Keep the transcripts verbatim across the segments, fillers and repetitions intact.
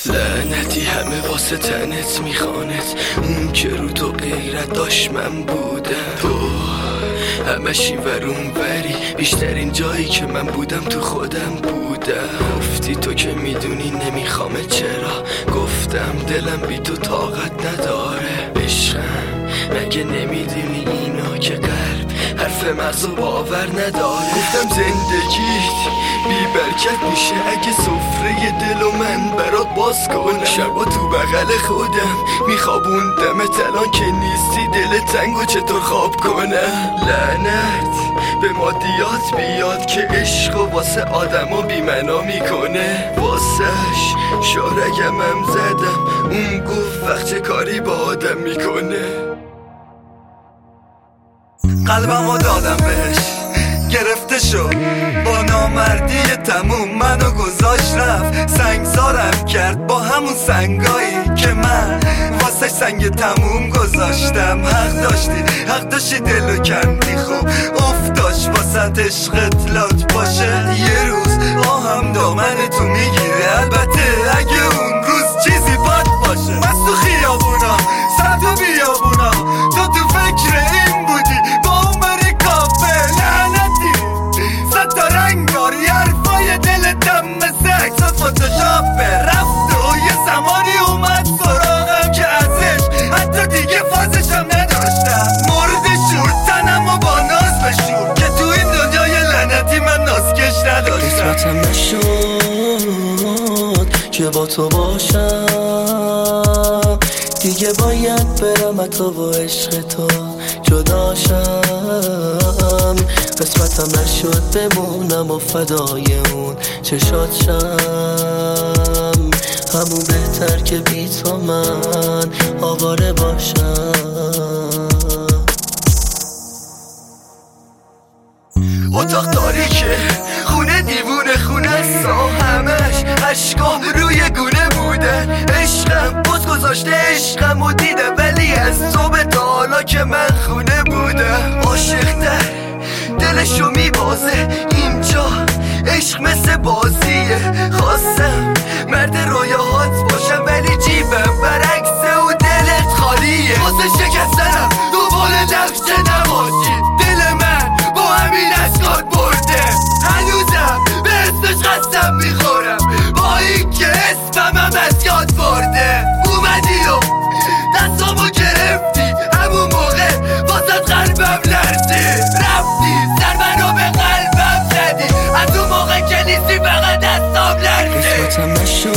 لعنتی همه واسه تنت میخوانت، اون که رو تو غیرت داشت من بودم. تو همشی ورون وری، بیشترین جایی که من بودم تو خودم بودم. گفتی تو که میدونی نمیخوامه، چرا گفتم دلم بی تو طاقت نداره. عشقم مگه نمیدونی اینا که قلب حرف مغزو باور نداره. گفتم زندگیت بی برکت میشه اگه سفره دل و من برات باز کنم. شبا تو بغل خودم میخوابوندمت، الان که نیستی دل تنگو چطور خواب کنم. لعنت به مادیات بیاد که عشق و واسه آدما بیمنا میکنه. واسش شارگم هم زدم، اون گفت وقت کاری با آدم میکنه. قلبمو دادم بهش گرفته شد با نامردی تموم، منو گذاشت رفت سنگزارم کرد با همون سنگایی که من واسه سنگ تموم گذاشتم. حق داشتی حق داشتی دلو کندی، خوب افتاش واسه عشقت لات باشه. یه روز آهم دامن تو میگیره، البته اگه اون روز چیزی باد باشه. من تو خیابونا صد و بیابونا تو تو فکر این بودی با اون بری کافه. لعنتی صد تا رنگ داری، حرفای دلتم مثل عکسات فتوشاپه. رفت و یه زمانی اومد سراغم که ازش حتی دیگه فازشم نداشتم. مورد شور تنم و با ناز بشور که تو این دنیای لعنتی من نازکش نداشتم. قسمتم نشد که با تو باشم، دیگه باید برم حتی با عشق تو جداشم. قسمتم نشد بمونم و فدای اون چشات شم، همون بهتر که بی تو من آواره باشم. اتاق تاریکه، خونه دیوونه، خونه سا همش عشقا روی گونه بودن. عشقم باز گذاشته عشقم و دیده، ولی از صبح تا حالا که من خونه بودم. عاشق‌تر دلشو میبازه اینجا، عشق مثل بازیه. خواستم مرد رویاهات باشم ولی جیبم برعکسه و دلت خالیه. واسه شکستنم دوباره نقش نباشی، دل من با همین اشکات برده. هنوزم به اسمش قسم میخورم با این که اسمم هم از یاد برده. اومدی و دستامو گرفتی، همون موقع واسه قلبم لرزی. رفتی سر منو به قلبم زدی، از اون موقع که نیستی فقط دستام لرزی. قسمتم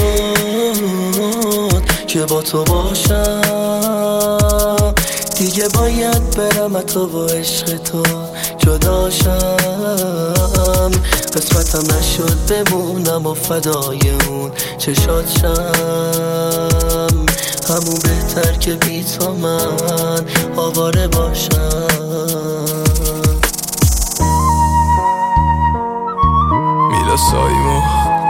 نشد که با تو باشم، دیگه باید برم حتی با عشق تو جداشم. قسمتم نشد بمونم و فدای اون چشات شم، همون بهتر که بی تو من آواره باشم. میلا سایما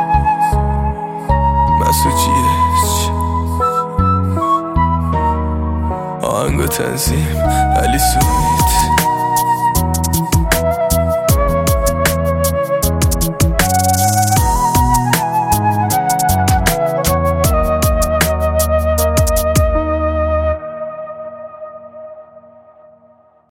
مسوجیش آهنگ و تنظیم علی سویز.